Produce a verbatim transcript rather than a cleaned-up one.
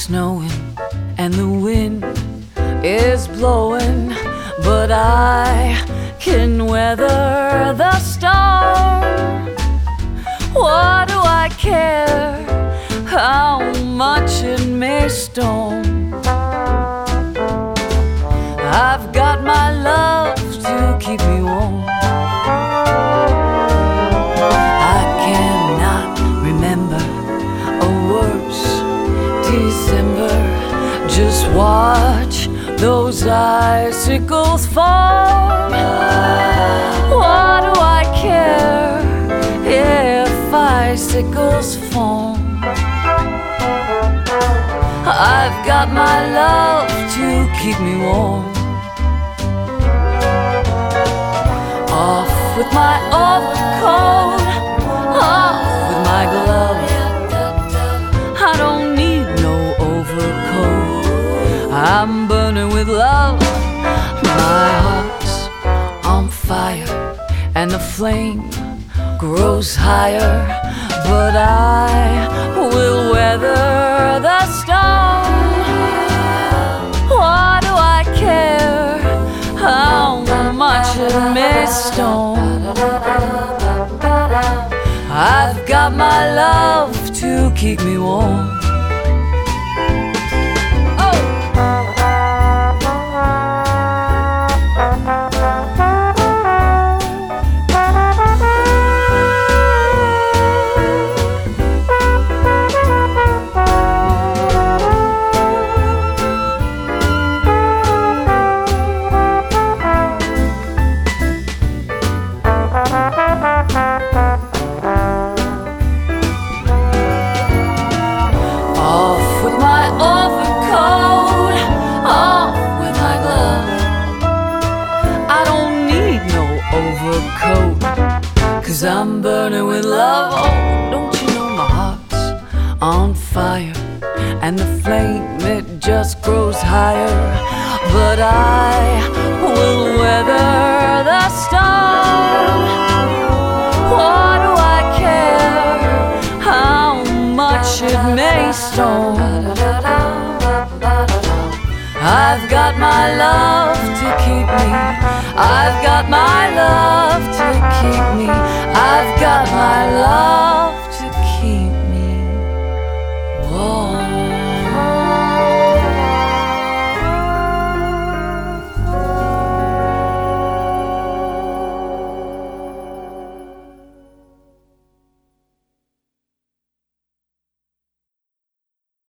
snowing and the wind is blowing, but I can weather the storm. What do I care how much it may storm? I've got my love to keep me warm. I cannot remember a worse December. Just watch those icicles fall. What do I care if icicles fall? I've got my love to keep me warm. Off with my overcoat, off with my gloves. I don't need no overcoat, I'm burning with love. My heart's on fire and the flame grows higher, but I will weather the storm. What do I care how much it may storm? I've got my love to keep me warm. Overcoat, 'cause I'm burning with love. Oh, don't you know my heart's on fire and the flame, it just grows higher, but I will weather the storm. What do I care how much it may storm? I've got my love to keep me, I've got my love to keep me, I've got my love